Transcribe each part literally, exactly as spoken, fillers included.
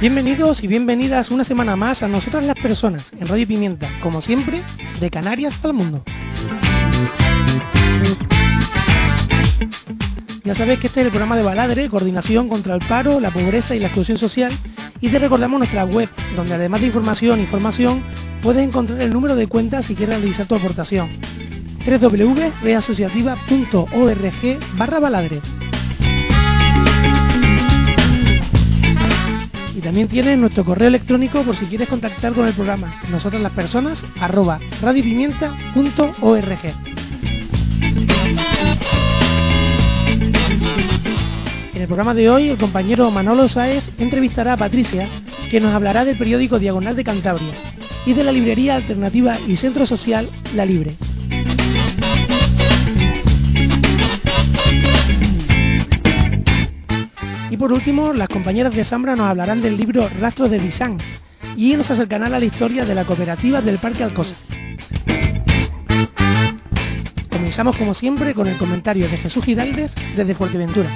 Bienvenidos y bienvenidas una semana más a Nosotras las Personas, en Radio Pimienta, como siempre, de Canarias al mundo. Ya sabéis que este es el programa de Baladre, coordinación contra el paro, la pobreza y la exclusión social, y te recordamos nuestra web, donde además de información y formación, puedes encontrar el número de cuenta si quieres realizar tu aportación. doble u doble u doble u punto red asociativa punto org barra baladre. Y también tienes nuestro correo electrónico por si quieres contactar con el programa, nosotras las personas, arroba radiopimienta punto org. En el programa de hoy, el compañero Manolo Sáez entrevistará a Patricia, que nos hablará del periódico Diagonal de Cantabria y de la librería alternativa y centro social La Libre. Y por último, las compañeras de Sambra nos hablarán del libro Rastros de Disán y nos acercarán a la historia de la cooperativa del Parque Alcosa. Comenzamos como siempre con el comentario de Jesús Giraldes desde Fuerteventura.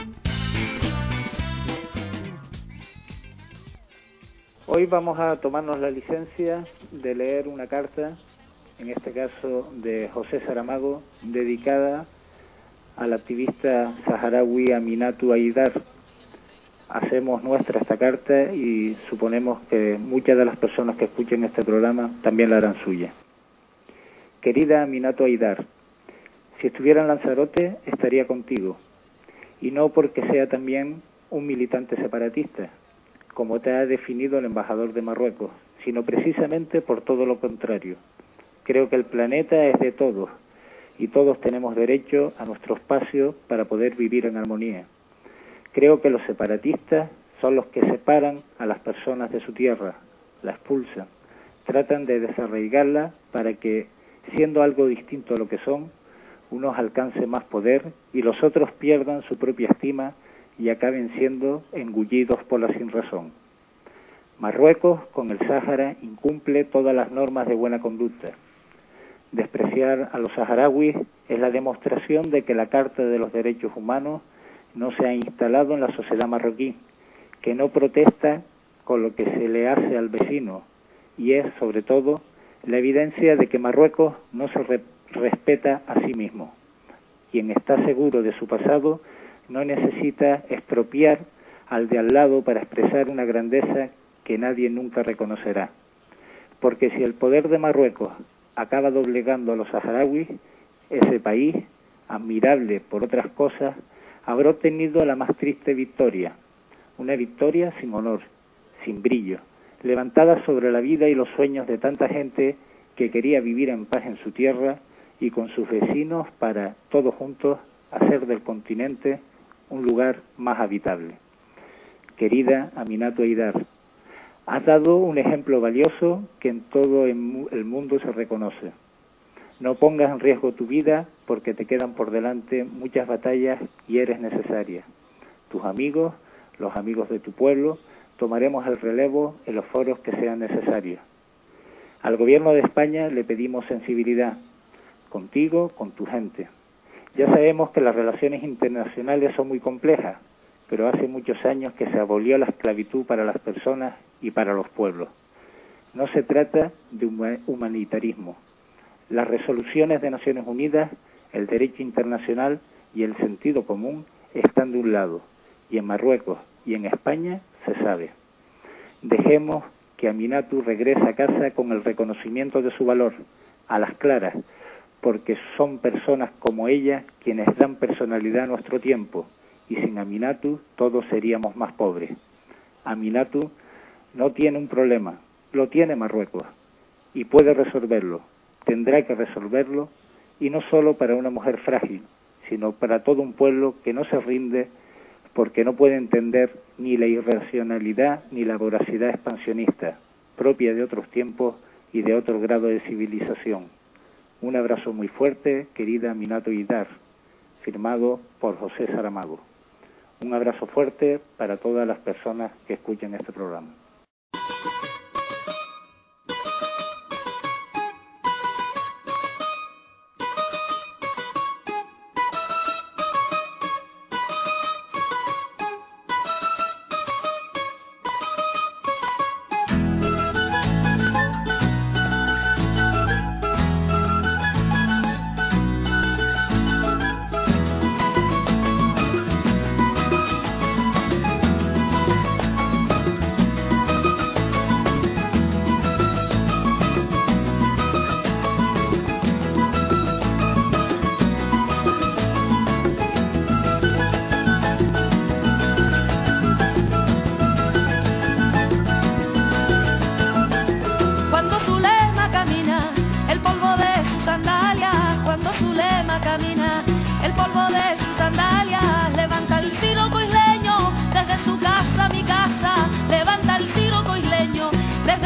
Hoy vamos a tomarnos la licencia de leer una carta, en este caso de José Saramago, dedicada al activista saharaui Aminatu Haidar. Hacemos nuestra esta carta y suponemos que muchas de las personas que escuchen este programa también la harán suya. Querida Aminatu Haidar, si estuviera en Lanzarote estaría contigo, y no porque sea también un militante separatista, como te ha definido el embajador de Marruecos, sino precisamente por todo lo contrario. Creo que el planeta es de todos, y todos tenemos derecho a nuestro espacio para poder vivir en armonía. Creo que los separatistas son los que separan a las personas de su tierra, la expulsan, tratan de desarraigarla para que, siendo algo distinto a lo que son, unos alcancen más poder y los otros pierdan su propia estima y acaben siendo engullidos por la sinrazón. Marruecos, con el Sáhara, incumple todas las normas de buena conducta. Despreciar a los saharauis es la demostración de que la Carta de los Derechos Humanos no se ha instalado en la sociedad marroquí, que no protesta con lo que se le hace al vecino, y es, sobre todo, la evidencia de que Marruecos no se re- respeta a sí mismo. Quien está seguro de su pasado no necesita expropiar al de al lado para expresar una grandeza que nadie nunca reconocerá. Porque si el poder de Marruecos acaba doblegando a los saharauis, ese país, admirable por otras cosas, habrá obtenido la más triste victoria, una victoria sin honor, sin brillo, levantada sobre la vida y los sueños de tanta gente que quería vivir en paz en su tierra y con sus vecinos para, todos juntos, hacer del continente un lugar más habitable. Querida Aminatu Haidar, has dado un ejemplo valioso que en todo el mundo se reconoce. No pongas en riesgo tu vida porque te quedan por delante muchas batallas y eres necesaria. Tus amigos, los amigos de tu pueblo, tomaremos el relevo en los foros que sean necesarios. Al gobierno de España le pedimos sensibilidad, contigo, con tu gente. Ya sabemos que las relaciones internacionales son muy complejas, pero hace muchos años que se abolió la esclavitud para las personas y para los pueblos. No se trata de humanitarismo. Las resoluciones de Naciones Unidas, el derecho internacional y el sentido común están de un lado, y en Marruecos y en España se sabe. Dejemos que Aminatu regrese a casa con el reconocimiento de su valor, a las claras, porque son personas como ella quienes dan personalidad a nuestro tiempo, y sin Aminatu todos seríamos más pobres. Aminatu no tiene un problema, lo tiene Marruecos, y puede resolverlo. Tendrá que resolverlo, y no solo para una mujer frágil, sino para todo un pueblo que no se rinde porque no puede entender ni la irracionalidad ni la voracidad expansionista, propia de otros tiempos y de otro grado de civilización. Un abrazo muy fuerte, querida Aminatu Haidar, firmado por José Saramago. Un abrazo fuerte para todas las personas que escuchen este programa.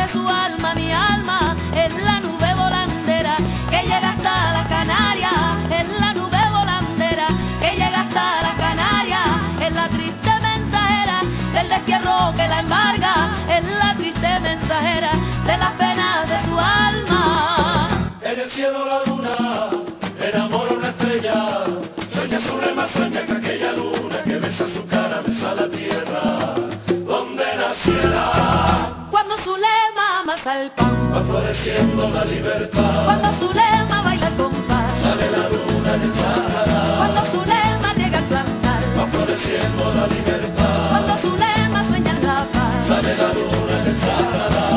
su alma, mi alma, es la nube volandera que llega hasta las Canarias, es la nube volandera que llega hasta las Canarias, es la triste mensajera del destierro que la embarga, es la triste mensajera de las penas de su alma. En el cielo la luna enamora una estrella, sueña su rema, sueña que aquella luna que besa su cara besa la tierra donde naciera. Cuando Zulema amasa el pan, va floreciendo la libertad. Cuando Zulema baila el compás, sale la luna en el Sahara. Cuando Zulema llega al plantar, va floreciendo la libertad. Cuando Zulema sueña en la paz, sale la luna en el Sahara.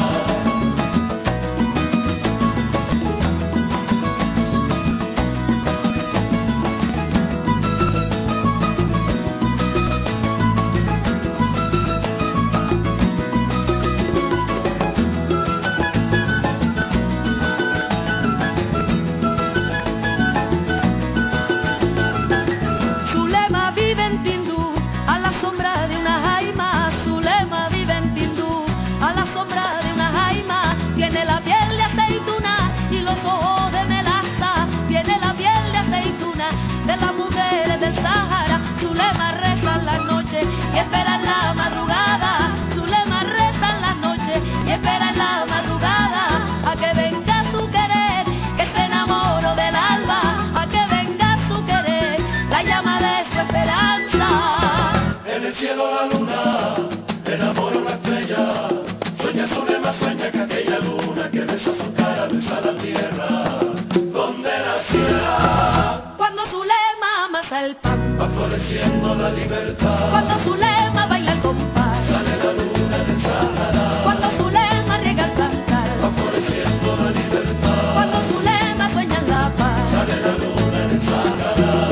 de las mujeres del Sahara. Zulema reza en las noches y espera en la madrugada. Zulema reza en las noches y espera en la madrugada a que venga su querer, que se enamoro del alba, a que venga su querer, la llama de su esperanza. En el cielo la luna enamora una estrella, sueña Zulema, sueña que aquella luna que besa su cara besa la tierra donde naciera. Cuando Zulema amasa el pan, va floreciendo la libertad. Cuando Zulema baila el compás, sale la luna del Sahara. Cuando Zulema riega el plantar, va floreciendo la libertad. Cuando Zulema sueña en la paz, sale la luna del Sahara.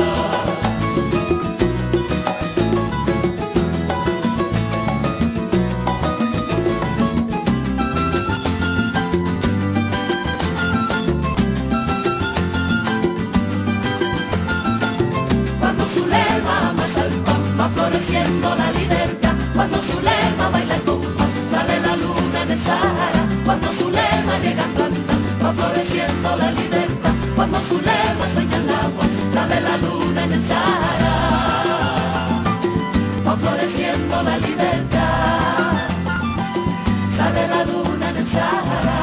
floreciendo la libertad. Cuando Zulema baila el compás, sale la luna en el Sahara. Cuando Zulema llega a planta, va floreciendo la libertad. Cuando Zulema sueña el agua, sale la luna en el Sahara. Va floreciendo la libertad, sale la luna en el Sahara.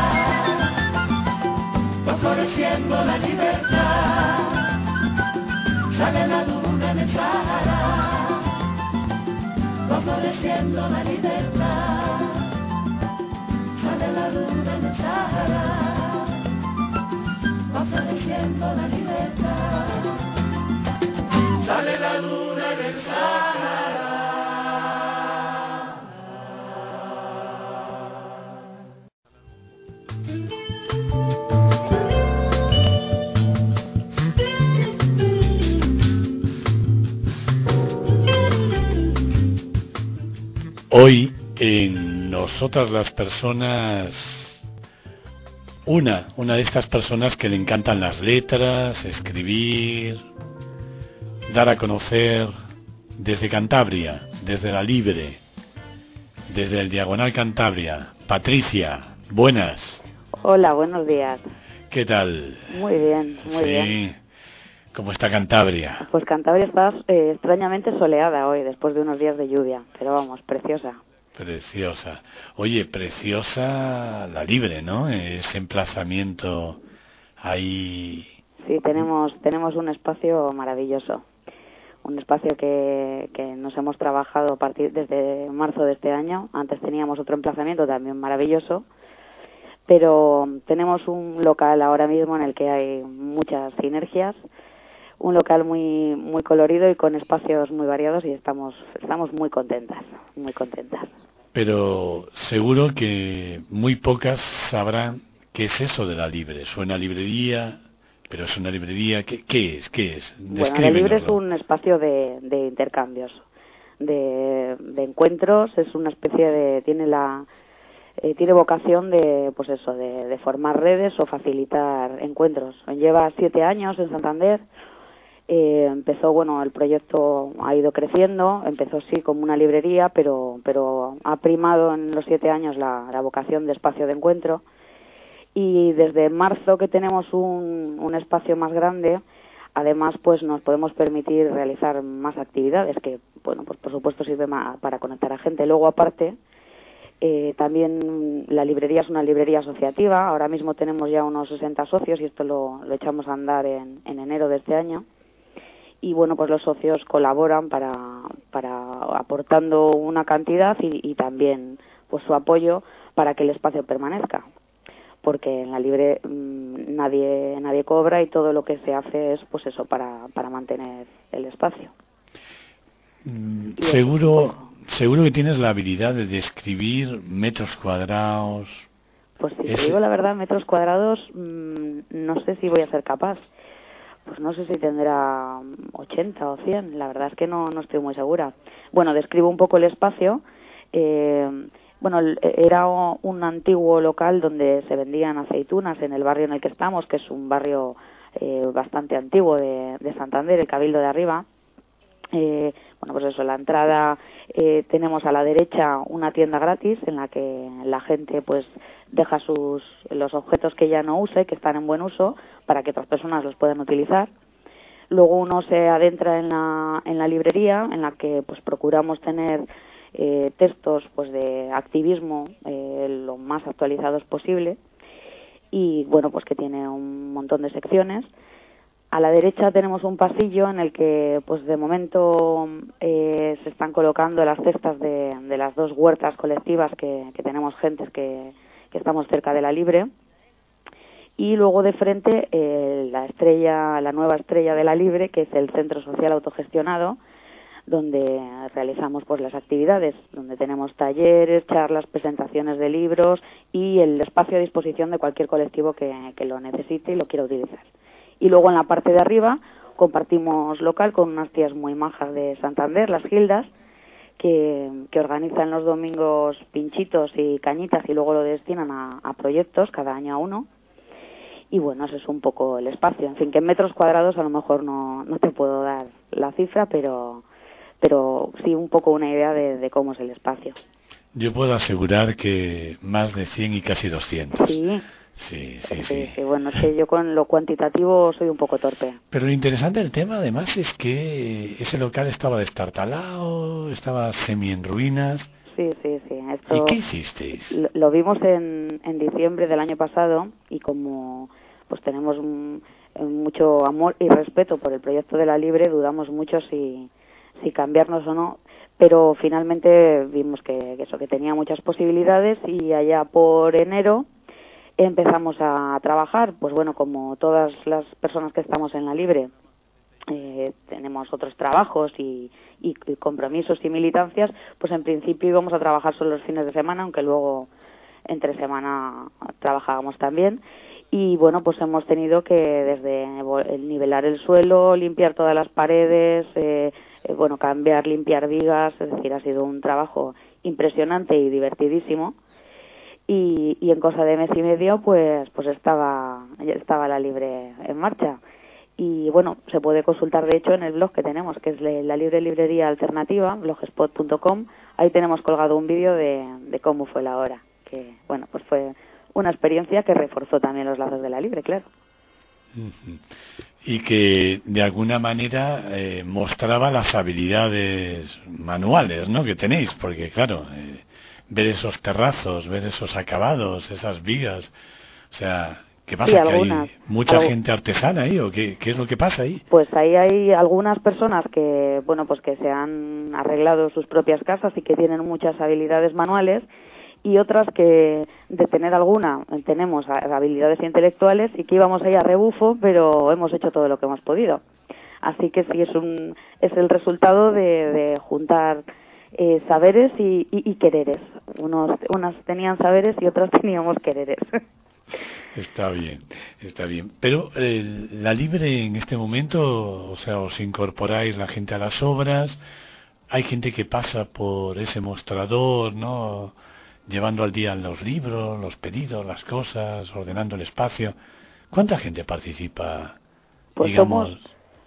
Va floreciendo la libertad, sale la luna en el Sahara. Va floreciendo la libertad, sale la luna en el Sahara. Va floreciendo la libertad, sale la luna en el Sahara. Hoy, en nosotras las personas, una, una de estas personas que le encantan las letras, escribir, dar a conocer desde Cantabria, desde la Libre, desde el Diagonal Cantabria. Patricia, buenas. Hola, buenos días. ¿Qué tal? Muy bien, muy sí. bien. ¿Cómo está Cantabria? Pues Cantabria está eh, extrañamente soleada hoy, después de unos días de lluvia, pero vamos, preciosa. Preciosa. Oye, preciosa la Libre, ¿no? Ese emplazamiento ahí. Sí, tenemos tenemos un espacio maravilloso, un espacio que, que nos hemos trabajado a partir desde marzo de este año. Antes teníamos otro emplazamiento también maravilloso, pero tenemos un local ahora mismo en el que hay muchas sinergias. Un local muy muy colorido y con espacios muy variados y estamos estamos muy contentas, muy contentas. Pero seguro que muy pocas sabrán qué es eso de la Libre. Suena librería, pero es una librería. ¿Qué, qué es? ¿Qué es? Bueno, la Libre es un espacio de, de intercambios, de, de encuentros. Es una especie de tiene la eh, tiene vocación de pues eso de, de formar redes o facilitar encuentros. Lleva siete años en Santander. Eh, empezó, bueno, el proyecto ha ido creciendo, empezó sí como una librería, pero, pero ha primado en los siete años la, la vocación de espacio de encuentro. Y desde marzo que tenemos un, un espacio más grande, además pues nos podemos permitir realizar más actividades que, bueno, pues por supuesto sirve más para conectar a gente. Luego aparte, eh, también la librería es una librería asociativa. Ahora mismo tenemos ya unos sesenta socios y esto lo, lo echamos a andar en, en enero de este año. Y bueno, pues los socios colaboran para, para aportando una cantidad y, y también pues su apoyo para que el espacio permanezca, porque en la libre mmm, nadie nadie cobra y todo lo que se hace es pues eso para, para mantener el espacio. Mm, seguro seguro que tienes la habilidad de describir metros cuadrados. Pues si Ese... te digo la verdad, metros cuadrados mmm, no sé si voy a ser capaz. Pues no sé si tendrá ochenta o cien, la verdad es que no, no estoy muy segura. Bueno, describo un poco el espacio. Eh, bueno, era un antiguo local donde se vendían aceitunas en el barrio en el que estamos, que es un barrio eh, bastante antiguo de, de Santander, el Cabildo de Arriba. Eh, bueno, pues eso, la entrada, eh, tenemos a la derecha una tienda gratis en la que la gente pues deja sus los objetos que ya no use, que están en buen uso, para que otras personas los puedan utilizar. Luego uno se adentra en la, en la librería, en la que pues procuramos tener eh, textos pues de activismo eh, lo más actualizados posible, y bueno, pues que tiene un montón de secciones. A la derecha tenemos un pasillo en el que, pues de momento, eh, se están colocando las cestas de, de las dos huertas colectivas que, que tenemos gentes que, que estamos cerca de la Libre. Y luego de frente, eh, la estrella, la nueva estrella de la Libre, que es el Centro Social Autogestionado, donde realizamos pues las actividades, donde tenemos talleres, charlas, presentaciones de libros y el espacio a disposición de cualquier colectivo que, que lo necesite y lo quiera utilizar. Y luego en la parte de arriba compartimos local con unas tías muy majas de Santander, las Gildas, que, que organizan los domingos pinchitos y cañitas y luego lo destinan a, a proyectos, cada año a uno. Y bueno, ese es un poco el espacio. En fin, que en metros cuadrados a lo mejor no, no te puedo dar la cifra, pero, pero sí un poco una idea de, de cómo es el espacio. Yo puedo asegurar que más de cien y casi doscientos. Sí. Sí, sí, sí, sí, sí. Bueno, es que yo con lo cuantitativo soy un poco torpe. Pero lo interesante del tema, además, es que ese local estaba destartalado, estaba semi en ruinas. Sí, sí, sí. Esto ¿Y qué hicisteis? Lo, lo vimos en, en diciembre del año pasado y como pues tenemos un, mucho amor y respeto por el proyecto de la Libre, dudamos mucho si, si cambiarnos o no, pero finalmente vimos que, que eso, que tenía muchas posibilidades y allá por enero empezamos a trabajar. Pues bueno, como todas las personas que estamos en la Libre, eh, tenemos otros trabajos y, y, y compromisos y militancias, pues en principio íbamos a trabajar solo los fines de semana, aunque luego entre semana trabajábamos también. Y bueno, pues hemos tenido que desde el nivelar el suelo, limpiar todas las paredes, eh, eh, bueno, cambiar, limpiar vigas, es decir, ha sido un trabajo impresionante y divertidísimo. Y, y en cosa de mes y medio pues pues estaba estaba la Libre en marcha. Y bueno, se puede consultar de hecho en el blog que tenemos, que es la Libre Librería Alternativa, blogspot punto com. Ahí tenemos colgado un vídeo de, de cómo fue la hora, que bueno, pues fue una experiencia que reforzó también los lazos de la Libre, claro. Uh-huh. Y que de alguna manera eh, mostraba las habilidades manuales, ¿no?, que tenéis, porque claro, eh, ver esos terrazos, ver esos acabados, esas vigas, o sea, ¿qué pasa? Sí, ¿Que algunas, hay mucha algo... gente artesana ahí o qué, qué es lo que pasa ahí? Pues ahí hay algunas personas que, bueno, pues que se han arreglado sus propias casas y que tienen muchas habilidades manuales, y otras que de tener alguna tenemos habilidades intelectuales y que íbamos ahí a rebufo, pero hemos hecho todo lo que hemos podido. Así que sí, es un es el resultado de, de juntar eh, saberes y, y, y quereres. Unos, unas tenían saberes y otras teníamos quereres. Está bien, está bien. Pero eh, la Libre en este momento, o sea, os incorporáis la gente a las obras, hay gente que pasa por ese mostrador, ¿no?, llevando al día los libros, los pedidos, las cosas, ordenando el espacio. ¿Cuánta gente participa, Pues digamos? somos,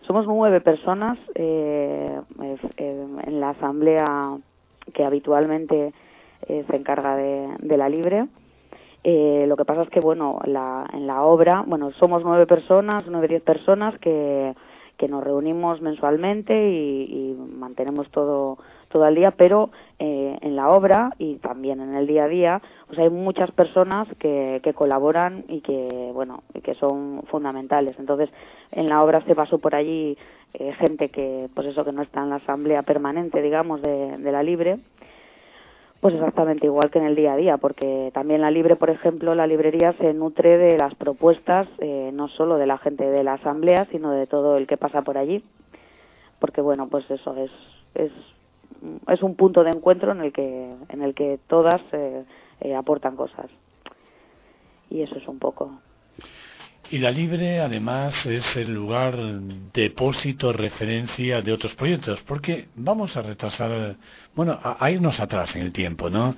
somos nueve personas eh, eh, en la asamblea que habitualmente eh, se encarga de, de la Libre. Eh, lo que pasa es que, bueno, la, en la obra, bueno, somos nueve personas, nueve, diez personas que, que nos reunimos mensualmente y, y mantenemos todo, todo al día, pero eh, en la obra y también en el día a día, pues hay muchas personas que, que colaboran y que, bueno, y que son fundamentales. Entonces, en la obra se pasó por allí eh, gente que, pues eso, que no está en la asamblea permanente, digamos, de, de la Libre. Pues exactamente igual que en el día a día, porque también la Libre, por ejemplo, la librería se nutre de las propuestas, eh, no solo de la gente de la asamblea, sino de todo el que pasa por allí, porque bueno, pues eso es es es un punto de encuentro en el que en el que todas eh, eh, aportan cosas, y eso es un poco. Y la Libre, además, es el lugar depósito, referencia de otros proyectos, porque vamos a retrasar, bueno, a, a irnos atrás en el tiempo, ¿no?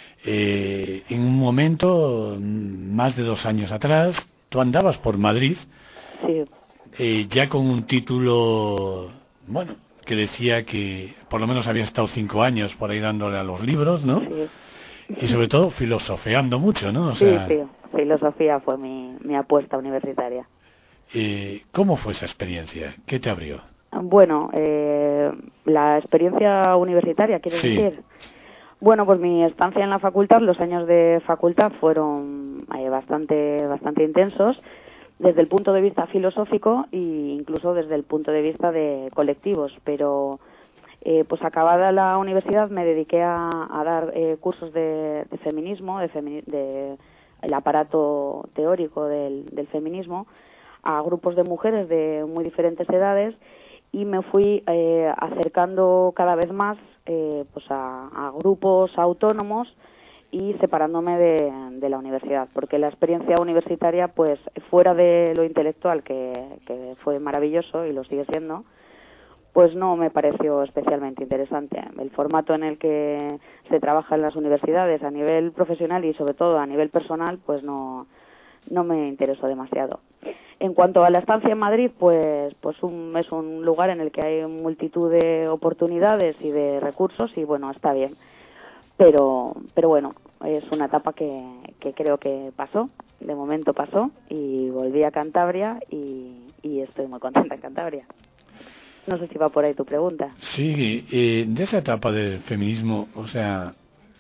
Eh, en un momento, más de dos años atrás, tú andabas por Madrid, sí. eh, ya con un título, bueno, que decía que por lo menos había estado cinco años por ahí dándole a los libros, ¿no? Sí. Y sobre todo filosofeando mucho, ¿no? O Sí, sea, sí. Filosofía fue mi, mi apuesta universitaria. Eh, ¿Cómo fue esa experiencia? ¿Qué te abrió? Bueno, eh, la experiencia universitaria, ¿quieres Sí. decir? Bueno, pues mi estancia en la facultad, los años de facultad fueron eh, bastante, bastante intensos, desde el punto de vista filosófico e incluso desde el punto de vista de colectivos, pero eh, pues acabada la universidad me dediqué a, a dar eh, cursos de, de feminismo, de, femi- de el aparato teórico del, del feminismo, a grupos de mujeres de muy diferentes edades, y me fui eh, acercando cada vez más eh, pues a, a grupos autónomos y separándome de, de la universidad, porque la experiencia universitaria, pues fuera de lo intelectual, que, que fue maravilloso y lo sigue siendo, pues no me pareció especialmente interesante. El formato en el que se trabaja en las universidades a nivel profesional y sobre todo a nivel personal, pues no, no me interesó demasiado. En cuanto a la estancia en Madrid, pues, pues un, es un lugar en el que hay multitud de oportunidades y de recursos y bueno, está bien. Pero, pero bueno, es una etapa que, que creo que pasó, de momento pasó, y volví a Cantabria y, y estoy muy contenta en Cantabria. No sé si va por ahí tu pregunta. Sí, eh, de esa etapa del feminismo, o sea,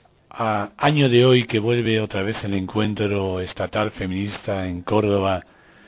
a año de hoy que vuelve otra vez el encuentro estatal feminista en Córdoba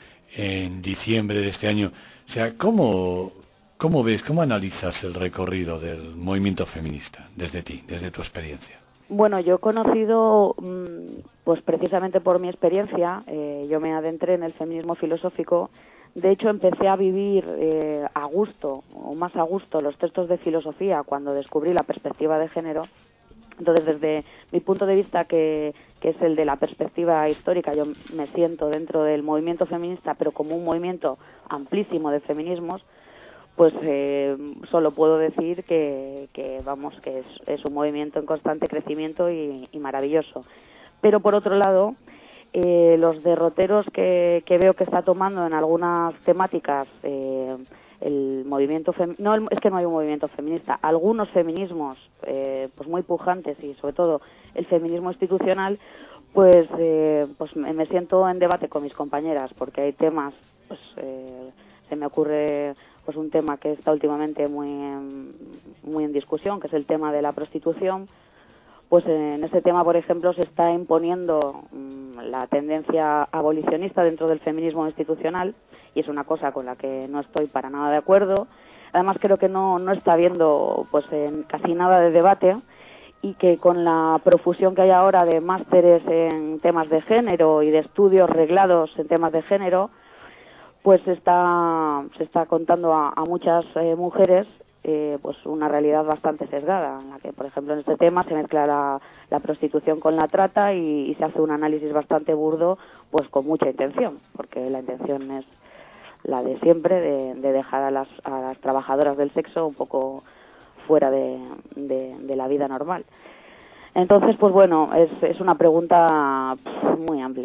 en diciembre de este año, o sea, ¿cómo, cómo ves, cómo analizas el recorrido del movimiento feminista desde ti, desde tu experiencia? Bueno, yo he conocido, pues precisamente por mi experiencia, eh, yo me adentré en el feminismo filosófico. De hecho, empecé a vivir eh, a gusto, o más a gusto, los textos de filosofía cuando descubrí la perspectiva de género. Entonces, desde mi punto de vista, que, que es el de la perspectiva histórica, yo me siento dentro del movimiento feminista, pero como un movimiento amplísimo de feminismos, pues eh, solo puedo decir que, que vamos, que es, es un movimiento en constante crecimiento y, y maravilloso. Pero por otro lado, eh, los derroteros que, que veo que está tomando en algunas temáticas eh, el movimiento fem- no es que no hay un movimiento feminista, algunos feminismos eh, pues muy pujantes y sobre todo el feminismo institucional, pues eh, pues me, me siento en debate con mis compañeras porque hay temas, pues eh, se me ocurre pues un tema que está últimamente muy muy en discusión, que es el tema de la prostitución. Pues en ese tema, por ejemplo, se está imponiendo mmm, la tendencia abolicionista dentro del feminismo institucional, y es una cosa con la que no estoy para nada de acuerdo. Además, creo que no, no está habiendo pues en casi nada de debate, y que con la profusión que hay ahora de másteres en temas de género y de estudios reglados en temas de género, pues se está, se está contando a, a muchas eh, mujeres Eh, pues una realidad bastante sesgada, en la que, por ejemplo, en este tema se mezcla la, la prostitución con la trata y, y se hace un análisis bastante burdo, pues con mucha intención, porque la intención es la de siempre, de, de dejar a las, a las trabajadoras del sexo un poco fuera de, de, de la vida normal. Entonces, pues bueno, es, es una pregunta muy amplia.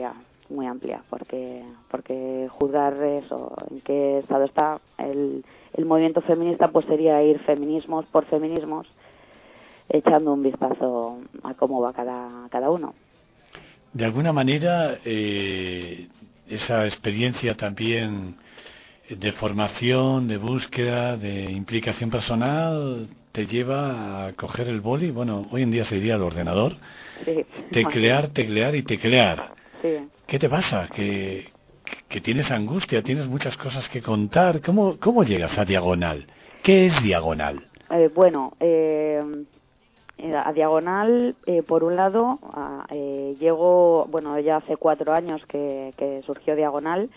muy amplia, porque porque juzgar eso, en qué estado está el, el movimiento feminista, pues sería ir feminismos por feminismos, echando un vistazo a cómo va cada, cada uno. De alguna manera, eh, esa experiencia también de formación, de búsqueda, de implicación personal, te lleva a coger el boli, bueno, hoy en día se diría el ordenador, Sí, teclear, teclear y teclear. sí. ¿Qué te pasa? Que, que tienes angustia, tienes muchas cosas que contar. ¿Cómo, cómo llegas a Diagonal? ¿Qué es Diagonal? Eh, bueno, eh, a Diagonal, eh, por un lado, a, eh, llego, bueno, ya hace cuatro años que, que surgió Diagonal,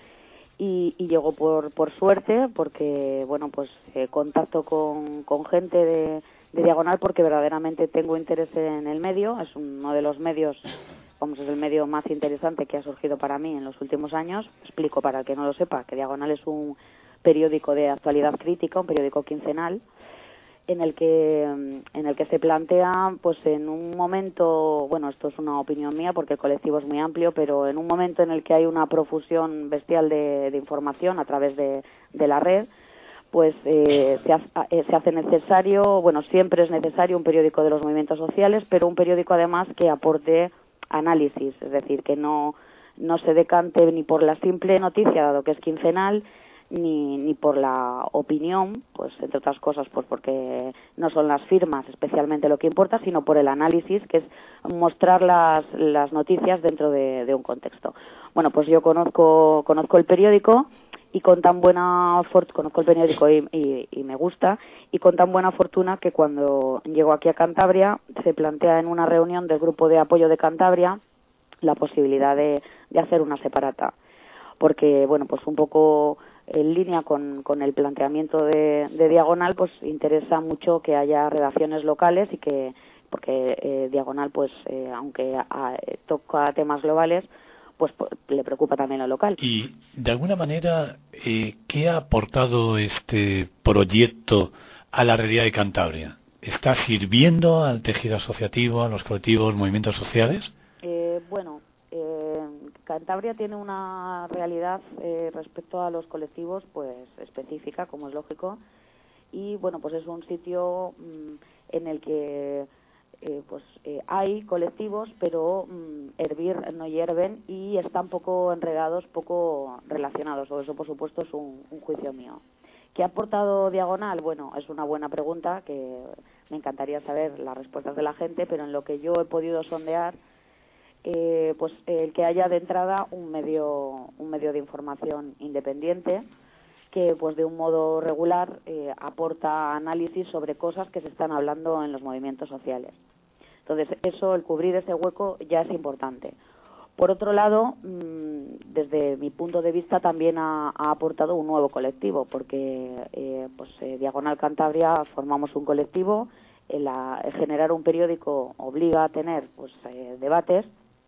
y, y llegó por, por suerte, porque, bueno, pues eh, contacto con, con gente de, de Diagonal, porque verdaderamente tengo interés en el medio. Es uno de los medios, vamos, es el medio más interesante que ha surgido para mí en los últimos años. Explico para el que no lo sepa, que Diagonal es un periódico de actualidad crítica, un periódico quincenal, en el que en el que se plantea, pues en un momento, bueno, esto es una opinión mía porque el colectivo es muy amplio, pero en un momento en el que hay una profusión bestial de, de información a través de, de la red, pues eh, se, hace, eh, se hace necesario, bueno, siempre es necesario un periódico de los movimientos sociales, pero un periódico además que aporte análisis, es decir, que no no se decante ni por la simple noticia, dado que es quincenal, ni ni por la opinión, pues entre otras cosas, pues porque no son las firmas especialmente lo que importa, sino por el análisis, que es mostrar las las noticias dentro de, de un contexto. Bueno, pues yo conozco conozco el periódico y con tan buena fortuna, conozco el periódico y, y, y me gusta, y con tan buena fortuna que cuando llego aquí a Cantabria se plantea en una reunión del grupo de apoyo de Cantabria la posibilidad de, de hacer una separata, porque bueno, pues un poco en línea con, con el planteamiento de, de Diagonal, pues interesa mucho que haya redacciones locales y que, porque eh, Diagonal, pues eh, aunque a, toca temas globales, pues le preocupa también lo local. Y de alguna manera, eh, ¿qué ha aportado este proyecto a la realidad de Cantabria? ¿Está sirviendo al tejido asociativo, a los colectivos, movimientos sociales? Eh, bueno, eh, Cantabria tiene una realidad eh, respecto a los colectivos pues específica, como es lógico, y bueno, pues es un sitio mmm, en el que eh, pues eh, hay colectivos, pero mmm, hervir no hierven y están poco enredados, poco relacionados, o eso por supuesto es un, un juicio mío. ¿Qué ha aportado Diagonal? Bueno, es una buena pregunta que me encantaría saber las respuestas de la gente, pero en lo que yo he podido sondear, Eh, pues el que haya de entrada un medio un medio de información independiente que pues de un modo regular eh, aporta análisis sobre cosas que se están hablando en los movimientos sociales. Entonces eso, el cubrir ese hueco ya es importante. Por otro lado, mmm, desde mi punto de vista también ha, ha aportado un nuevo colectivo, porque eh, pues eh, Diagonal Cantabria formamos un colectivo, el, la, el generar un periódico obliga a tener pues eh, debates.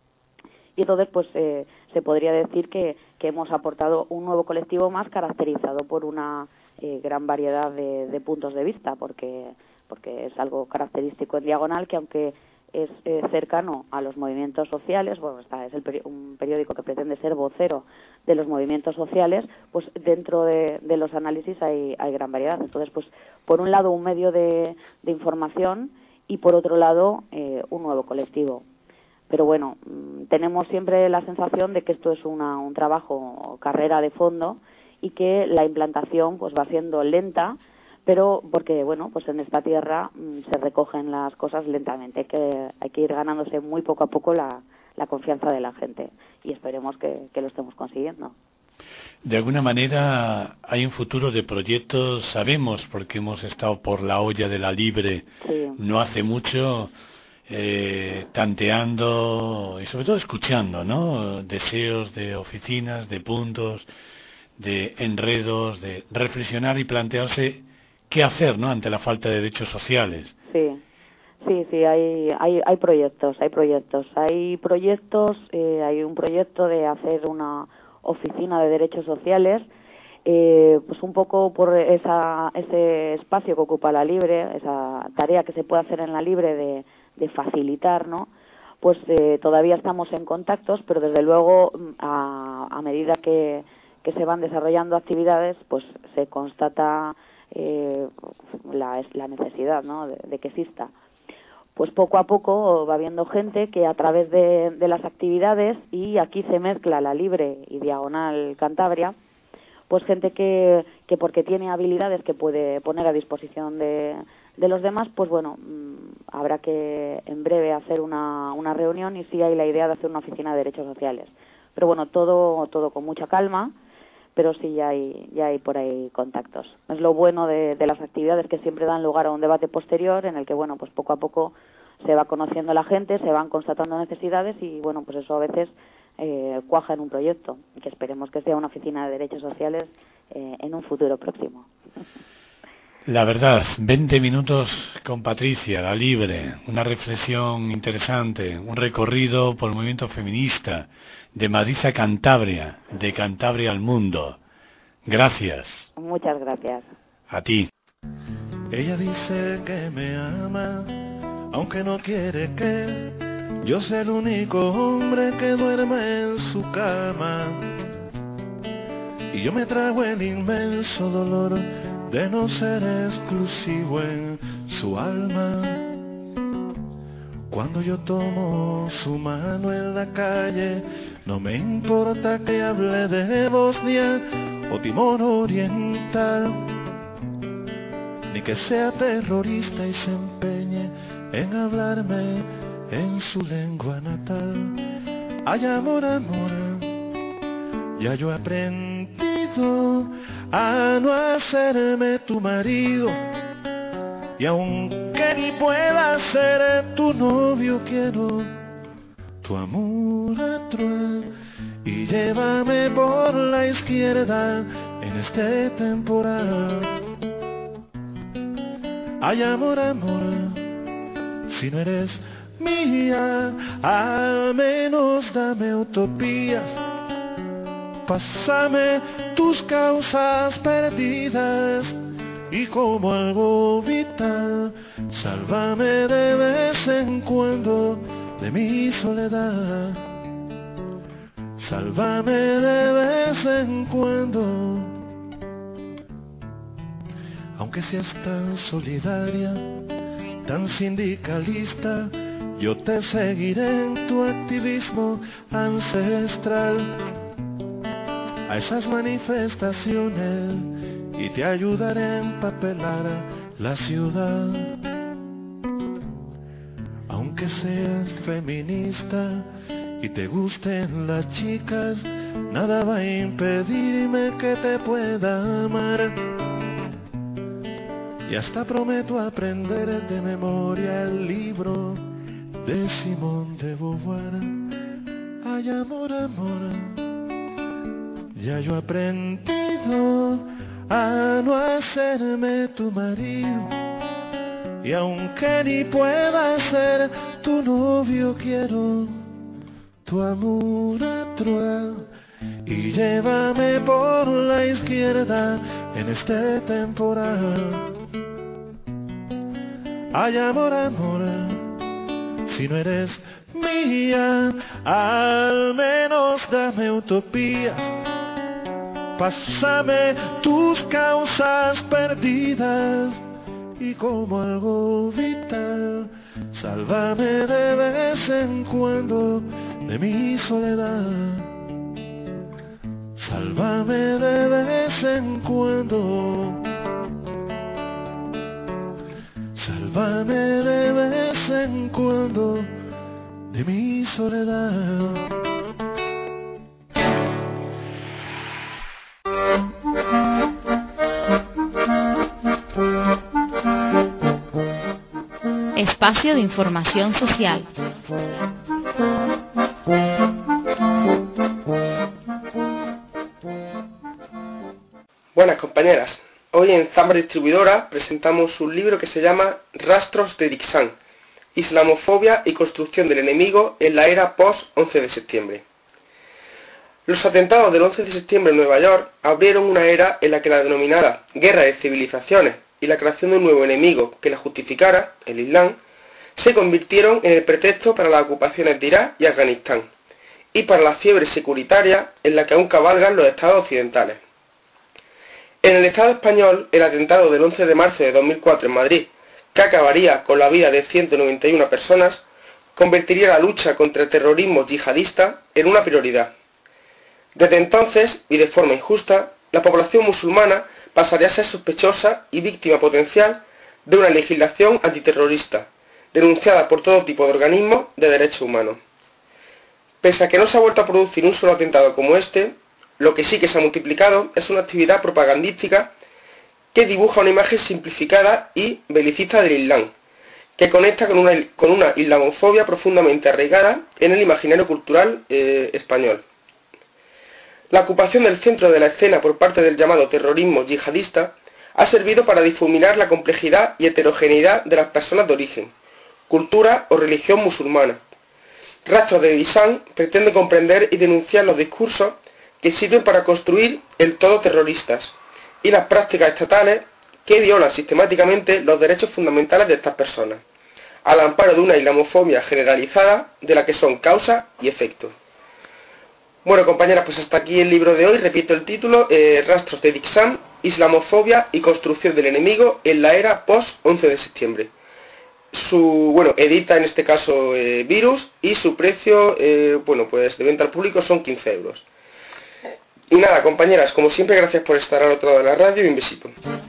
Y entonces, pues eh, se podría decir que, que hemos aportado un nuevo colectivo más caracterizado por una eh, gran variedad de, de puntos de vista, porque porque es algo característico en Diagonal, que aunque es eh, cercano a los movimientos sociales, bueno, está, es el peri- un periódico que pretende ser vocero de los movimientos sociales, pues dentro de, de los análisis hay, hay gran variedad. Entonces, pues por un lado un medio de, de información y por otro lado eh, un nuevo colectivo. Pero bueno, tenemos siempre la sensación de que esto es una, un trabajo, carrera de fondo, y que la implantación pues va siendo lenta, pero porque bueno, pues en esta tierra mmm, se recogen las cosas lentamente. Hay que, hay que ir ganándose muy poco a poco la, la confianza de la gente, y esperemos que, que lo estemos consiguiendo. De alguna manera hay un futuro de proyectos, sabemos, porque hemos estado por la olla de la Libre Sí. no hace mucho, eh, tanteando y sobre todo escuchando, ¿no? Deseos de oficinas, de puntos, de enredos, de reflexionar y plantearse qué hacer, ¿no? Ante la falta de derechos sociales. Sí, sí, sí, hay, hay, hay proyectos, hay proyectos, hay proyectos, eh, hay un proyecto de hacer una oficina de derechos sociales, eh, pues un poco por esa, ese espacio que ocupa la Libre, esa tarea que se puede hacer en la Libre de, de facilitar, ¿no? pues eh, todavía estamos en contactos, pero desde luego a, a medida que, que se van desarrollando actividades, pues se constata eh, la, la necesidad, ¿no?, de, de que exista. Pues poco a poco va habiendo gente que a través de, de las actividades, y aquí se mezcla la Libre y Diagonal Cantabria, pues gente que, que porque tiene habilidades que puede poner a disposición de, de los demás, pues bueno, mmm, habrá que en breve hacer una, una reunión, y sí hay la idea de hacer una oficina de derechos sociales. Pero bueno, todo, todo con mucha calma, pero sí ya hay, ya hay por ahí contactos. Es lo bueno de, de las actividades, que siempre dan lugar a un debate posterior en el que, bueno, pues poco a poco se va conociendo la gente, se van constatando necesidades y, bueno, pues eso a veces eh, cuaja en un proyecto, que esperemos que sea una oficina de derechos sociales eh, en un futuro próximo. La verdad, veinte minutos con Patricia, la Libre, una reflexión interesante, un recorrido por el movimiento feminista, de Madrid a Cantabria, de Cantabria al mundo. Gracias. Muchas gracias. A ti. Ella dice que me ama, aunque no quiere que yo sea el único hombre que duerma en su cama. Y yo me trago el inmenso dolor de no ser exclusivo en su alma. Cuando yo tomo su mano en la calle, no me importa que hable de Bosnia o Timor Oriental, ni que sea terrorista y se empeñe en hablarme en su lengua natal. Ay, amor, amor, ya yo he aprendido a no hacerme tu marido, y aunque ni pueda ser tu novio, quiero tu amor atrás, y llévame por la izquierda en este temporal. Ay, amor, amor, si no eres mía, al menos dame utopías. Pásame tus causas perdidas, y como algo vital, sálvame de vez en cuando de mi soledad. Sálvame de vez en cuando. Aunque seas tan solidaria, tan sindicalista, yo te seguiré en tu activismo ancestral. A esas manifestaciones, y te ayudaré a empapelar la ciudad. Aunque seas feminista y te gusten las chicas, nada va a impedirme que te pueda amar. Y hasta prometo aprender de memoria el libro de Simone de Beauvoir. Ay, amor, amor, ya yo he aprendido a no hacerme tu marido, y aunque ni pueda ser tu novio, quiero tu amor atrás, y llévame por la izquierda en este temporal. Ay, amor, amor, si no eres mía, al menos dame utopía. Pásame tus causas perdidas, y como algo vital, sálvame de vez en cuando de mi soledad. Sálvame de vez en cuando. Sálvame de vez en cuando de mi soledad. Espacio de información social. Buenas compañeras, hoy en Zambra Distribuidora presentamos un libro que se llama Rastros de Dixán, Islamofobia y construcción del enemigo en la era post-once de septiembre. Los atentados del once de septiembre en Nueva York abrieron una era en la que la denominada guerra de civilizaciones y la creación de un nuevo enemigo que la justificara, el Islam, se convirtieron en el pretexto para las ocupaciones de Irak y Afganistán, y para la fiebre securitaria en la que aún cabalgan los estados occidentales. En el Estado español, el atentado del once de marzo de dos mil cuatro en Madrid, que acabaría con la vida de ciento noventa y una personas, convertiría la lucha contra el terrorismo yihadista en una prioridad. Desde entonces, y de forma injusta, la población musulmana pasaría a ser sospechosa y víctima potencial de una legislación antiterrorista, denunciada por todo tipo de organismos de derechos humanos. Pese a que no se ha vuelto a producir un solo atentado como este, lo que sí que se ha multiplicado es una actividad propagandística que dibuja una imagen simplificada y belicista del Islam, que conecta con una, con una islamofobia profundamente arraigada en el imaginario cultural eh, español. La ocupación del centro de la escena por parte del llamado terrorismo yihadista ha servido para difuminar la complejidad y heterogeneidad de las personas de origen, cultura o religión musulmana. Rastros de Dixan pretende comprender y denunciar los discursos que sirven para construir el todo terroristas y las prácticas estatales que violan sistemáticamente los derechos fundamentales de estas personas, al amparo de una islamofobia generalizada de la que son causa y efecto. Bueno, compañeras, pues hasta aquí el libro de hoy. Repito el título, eh, Rastros de Dixan, Islamofobia y construcción del enemigo en la era post once de septiembre. Su, bueno, edita en este caso eh, Virus, y su precio, eh, bueno, pues de venta al público son quince euros. Y nada, compañeras, como siempre, gracias por estar al otro lado de la radio y un besito.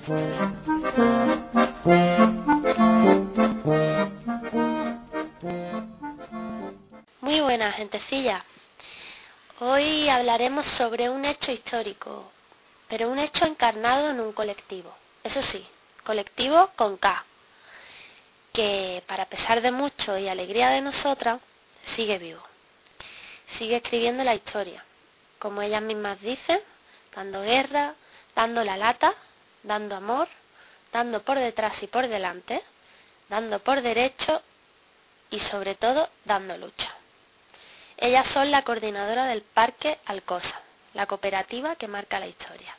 Muy buenas, gentecilla. Hoy hablaremos sobre un hecho histórico, pero un hecho encarnado en un colectivo. Eso sí, colectivo con K, que para pesar de mucho y alegría de nosotras, sigue vivo. Sigue escribiendo la historia, como ellas mismas dicen, dando guerra, dando la lata, dando amor, dando por detrás y por delante, dando por derecho y sobre todo dando lucha. Ellas son la coordinadora del Parque Alcosa, la cooperativa que marca la historia.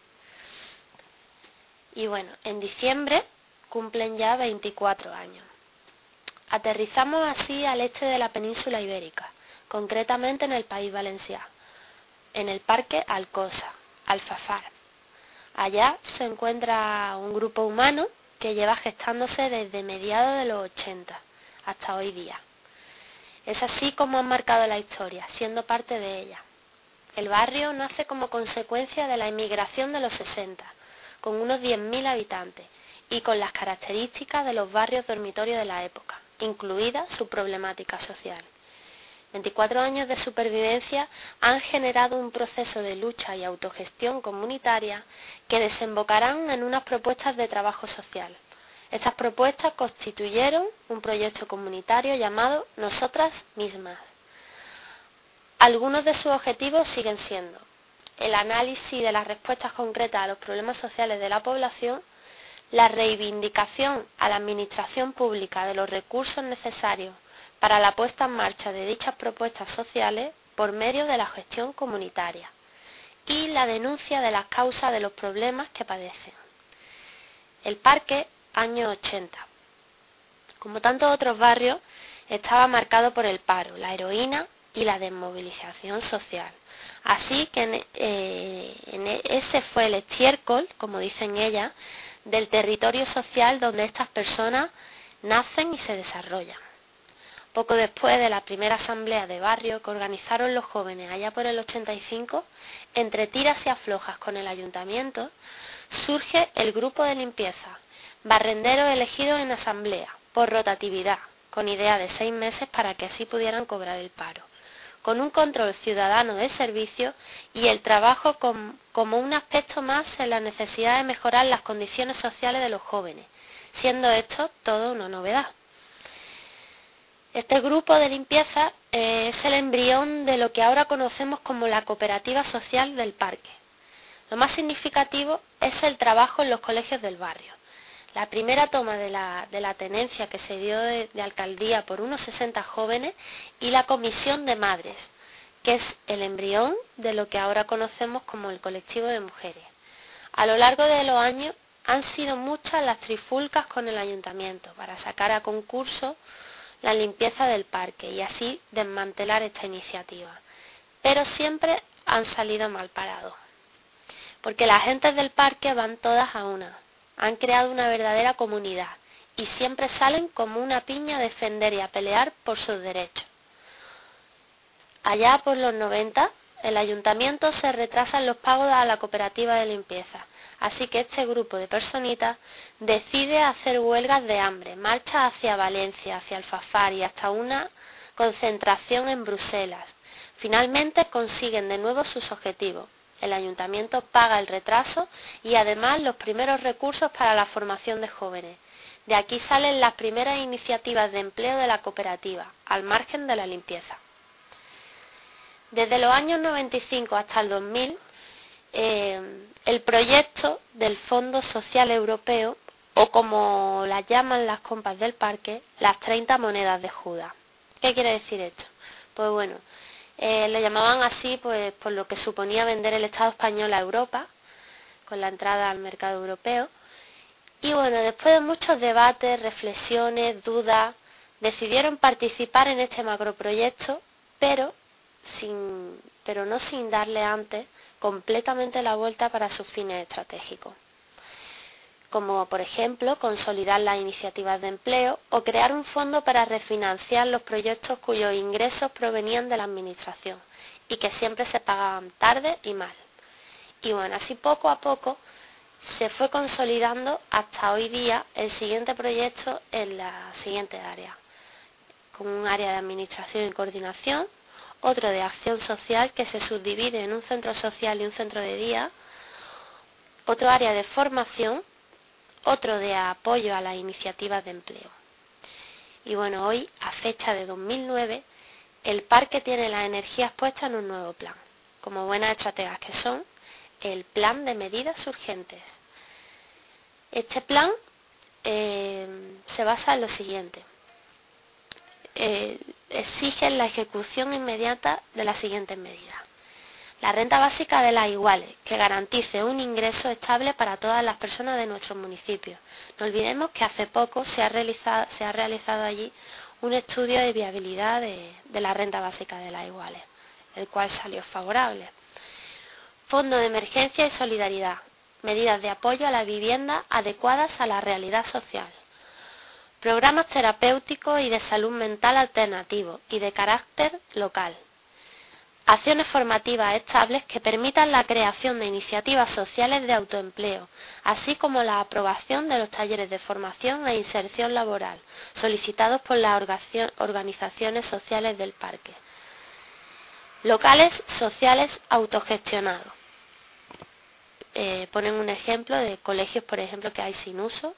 Y bueno, en diciembre cumplen ya veinticuatro años. Aterrizamos así al este de la península ibérica, concretamente en el País Valenciano, en el Parque Alcosa, Alfafar. Allá se encuentra un grupo humano que lleva gestándose desde mediados de los ochenta hasta hoy día. Es así como han marcado la historia, siendo parte de ella. El barrio nace como consecuencia de la inmigración de los sesenta, con unos diez mil habitantes y con las características de los barrios dormitorios de la época, incluida su problemática social. veinticuatro años de supervivencia han generado un proceso de lucha y autogestión comunitaria que desembocarán en unas propuestas de trabajo social. Estas propuestas constituyeron un proyecto comunitario llamado Nosotras Mismas. Algunos de sus objetivos siguen siendo el análisis de las respuestas concretas a los problemas sociales de la población, la reivindicación a la administración pública de los recursos necesarios para la puesta en marcha de dichas propuestas sociales por medio de la gestión comunitaria y la denuncia de las causas de los problemas que padecen. El parque, años ochenta. Como tantos otros barrios, estaba marcado por el paro, la heroína y la desmovilización social. Así que en, eh, en ese fue el estiércol, como dicen ellas, del territorio social donde estas personas nacen y se desarrollan. Poco después de la primera asamblea de barrio que organizaron los jóvenes allá por el ochenta y cinco, entre tiras y aflojas con el ayuntamiento, surge el grupo de limpieza, barrenderos elegidos en asamblea, por rotatividad, con idea de seis meses para que así pudieran cobrar el paro, con un control ciudadano de servicio y el trabajo com, como un aspecto más en la necesidad de mejorar las condiciones sociales de los jóvenes, siendo esto todo una novedad. Este grupo de limpieza eh, es el embrión de lo que ahora conocemos como la cooperativa social del parque. Lo más significativo es el trabajo en los colegios del barrio. La primera toma de la, de la tenencia que se dio de, de alcaldía por unos sesenta jóvenes y la comisión de madres, que es el embrión de lo que ahora conocemos como el colectivo de mujeres. A lo largo de los años han sido muchas las trifulcas con el ayuntamiento para sacar a concurso la limpieza del parque y así desmantelar esta iniciativa. Pero siempre han salido mal parados, porque las gentes del parque van todas a una, han creado una verdadera comunidad y siempre salen como una piña a defender y a pelear por sus derechos. Allá por los noventa, el ayuntamiento se retrasa en los pagos a la cooperativa de limpieza, así que este grupo de personitas decide hacer huelgas de hambre, marcha hacia Valencia, hacia Alfafar y hasta una concentración en Bruselas. Finalmente consiguen de nuevo sus objetivos. El ayuntamiento paga el retraso y además los primeros recursos para la formación de jóvenes. De aquí salen las primeras iniciativas de empleo de la cooperativa, al margen de la limpieza. Desde los años noventa y cinco hasta el dos mil, eh, el proyecto del Fondo Social Europeo, o como las llaman las compas del parque, las treinta monedas de Judas. ¿Qué quiere decir esto? Pues bueno, eh, le llamaban así pues por lo que suponía vender el Estado español a Europa, con la entrada al mercado europeo. Y bueno, después de muchos debates, reflexiones, dudas, decidieron participar en este macroproyecto, pero sin, pero no sin darle antes completamente la vuelta para sus fines estratégicos, como por ejemplo consolidar las iniciativas de empleo o crear un fondo para refinanciar los proyectos cuyos ingresos provenían de la administración y que siempre se pagaban tarde y mal. Y bueno, así poco a poco se fue consolidando hasta hoy día el siguiente proyecto en la siguiente área, con un área de administración y coordinación, otro de acción social que se subdivide en un centro social y un centro de día, otro área de formación, otro de apoyo a las iniciativas de empleo. Y bueno, hoy, a fecha de dos mil nueve, el parque tiene las energías puestas en un nuevo plan, como buenas estrategas que son, el plan de medidas urgentes. Este plan eh, se basa en lo siguiente. Eh, exigen la ejecución inmediata de las siguientes medidas. La renta básica de las iguales, que garantice un ingreso estable para todas las personas de nuestro municipio. No olvidemos que hace poco se ha realizado, se ha realizado allí un estudio de viabilidad de, de la renta básica de las iguales, el cual salió favorable. Fondo de emergencia y solidaridad, medidas de apoyo a la vivienda adecuadas a la realidad social. Programas terapéuticos y de salud mental alternativos y de carácter local. Acciones formativas estables que permitan la creación de iniciativas sociales de autoempleo, así como la aprobación de los talleres de formación e inserción laboral, solicitados por las organizaciones sociales del parque. Locales sociales autogestionados. Eh, ponen un ejemplo de colegios, por ejemplo, que hay sin uso.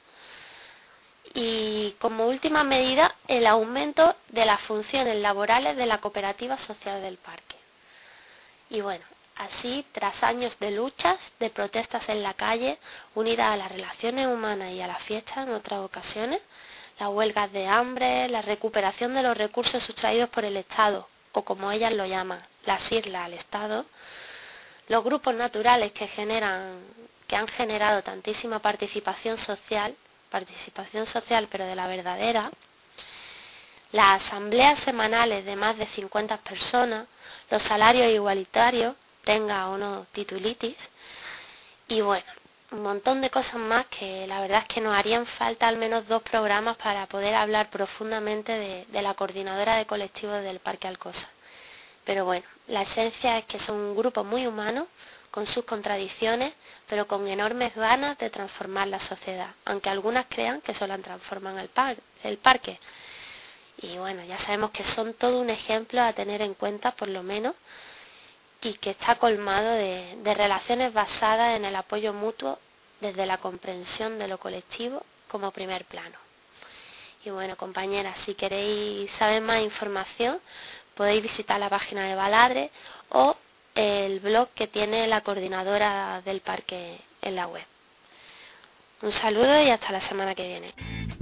Y como última medida, el aumento de las funciones laborales de la cooperativa social del parque. Y bueno, así, tras años de luchas, de protestas en la calle, unidas a las relaciones humanas y a las fiestas en otras ocasiones, las huelgas de hambre, la recuperación de los recursos sustraídos por el Estado, o como ellas lo llaman, las islas al Estado, los grupos naturales que generan, que han generado tantísima participación social, participación social pero de la verdadera, las asambleas semanales de más de cincuenta personas, los salarios igualitarios, tenga o no titulitis, y bueno, un montón de cosas más que la verdad es que nos harían falta al menos dos programas para poder hablar profundamente de, de la coordinadora de colectivos del Parque Alcosa. Pero bueno, la esencia es que son un grupo muy humano, con sus contradicciones, pero con enormes ganas de transformar la sociedad, aunque algunas crean que solo transforman el, par el parque. Y bueno, ya sabemos que son todo un ejemplo a tener en cuenta, por lo menos, y que está colmado de, de relaciones basadas en el apoyo mutuo desde la comprensión de lo colectivo como primer plano. Y bueno, compañeras, si queréis saber más información, podéis visitar la página de Baladre o el blog que tiene la coordinadora del parque en la web. Un saludo y hasta la semana que viene.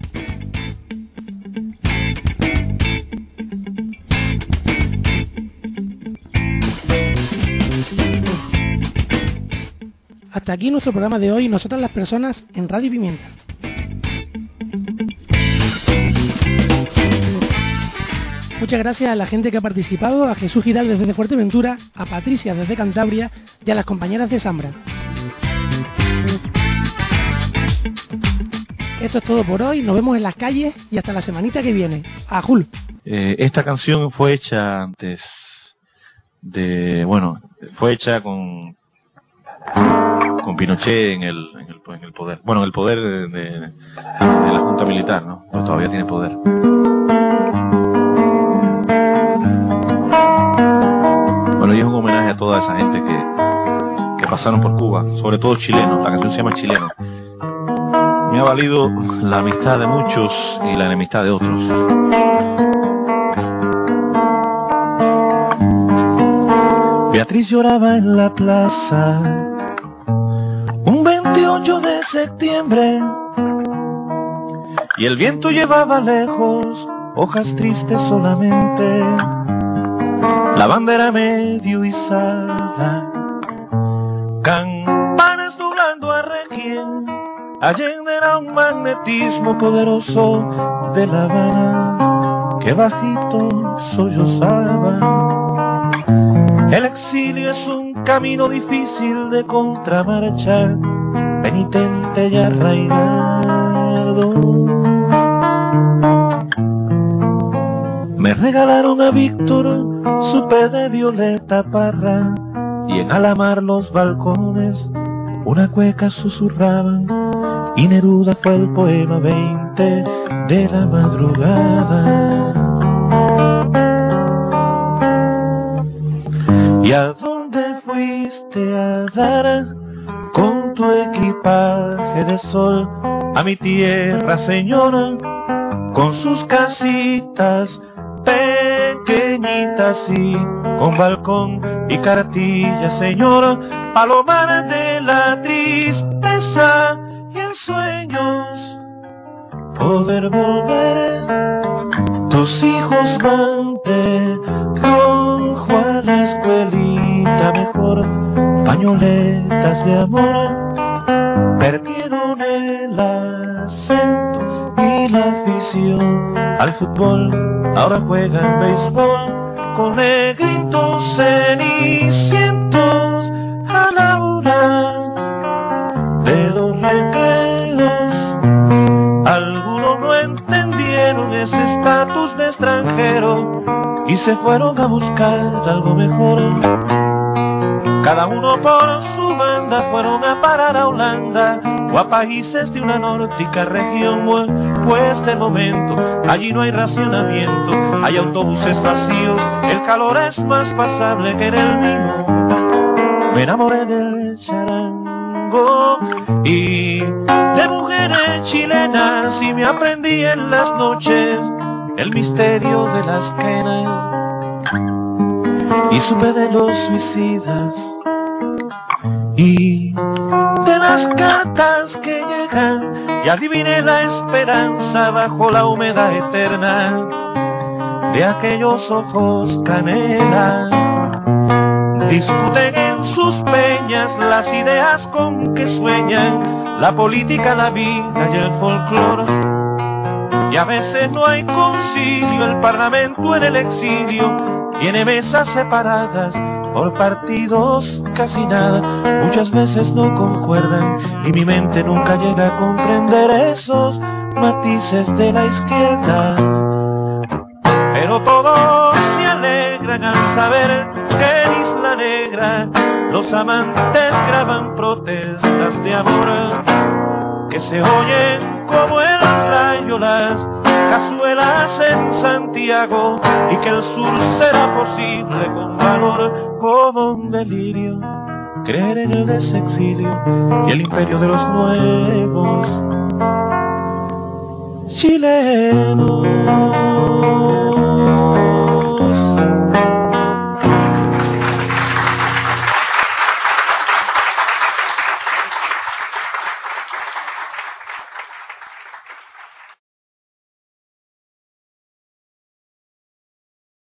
Hasta aquí nuestro programa de hoy, Nosotras las Personas, en Radio Pimienta. Muchas gracias a la gente que ha participado, a Jesús Giraldes desde Fuerteventura, a Patricia desde Cantabria y a las compañeras de Zambra. Esto es todo por hoy, nos vemos en las calles y hasta la semanita que viene. ¡Ajul! Eh, esta canción fue hecha antes de, bueno, fue hecha con con Pinochet en el, en el, en el poder, bueno, en el poder de, de, de la Junta Militar, ¿no? Pero todavía tiene poder. Bueno, y es un homenaje a toda esa gente que, que pasaron por Cuba, sobre todo chilenos. La canción se llama Chileno. Me ha valido la amistad de muchos y la enemistad de otros. Beatriz lloraba en la plaza un veintiocho de septiembre y el viento llevaba lejos hojas tristes solamente, la bandera medio izada, campanas nublando a requiem. Allende era un magnetismo poderoso de La Habana que bajito sollozaba. El exilio es un camino difícil de contramarcha, penitente y arraigado. Me regalaron a Víctor su P de Violeta Parra y en Alamar los balcones una cueca susurraban y Neruda fue el poema veinte de la madrugada. ¿Y a dónde fuiste a dar con tu equipaje de sol? A mi tierra, señora, con sus casitas pequeñitas y con balcón y cartilla, señora, palomar de la tristeza y en sueños poder volver. Tus hijos van de rojo a la escuelita mejor, pañoletas de amor, perdieron el acento y la afición al fútbol, ahora juegan béisbol con negritos cenicientos a la hora de los recreos. Algunos no entendieron ese estatus de extranjero y se fueron a buscar algo mejor. Cada uno por su banda fueron a parar a Holanda o a países de una nórdica región. Pues de momento allí no hay racionamiento, hay autobuses vacíos, el calor es más pasable que en el mío. Me enamoré del charango y de mujeres chilenas y me aprendí en las noches el misterio de las quenas y supe de los suicidas y de las cartas que llegan y adiviné la esperanza bajo la humedad eterna de aquellos ojos canela. Discuten en sus peñas las ideas con que sueñan, la política, la vida y el folclore. Y a veces no hay concilio, el parlamento en el exilio tiene mesas separadas por partidos, casi nada, muchas veces no concuerdan y mi mente nunca llega a comprender esos matices de la izquierda. Pero todos se alegran al saber que en Isla Negra los amantes graban protestas de amor que se oyen como el rayo las cazuelas en Santiago y que el sur será posible con valor como un delirio, creer en el desexilio y el imperio de los nuevos chilenos.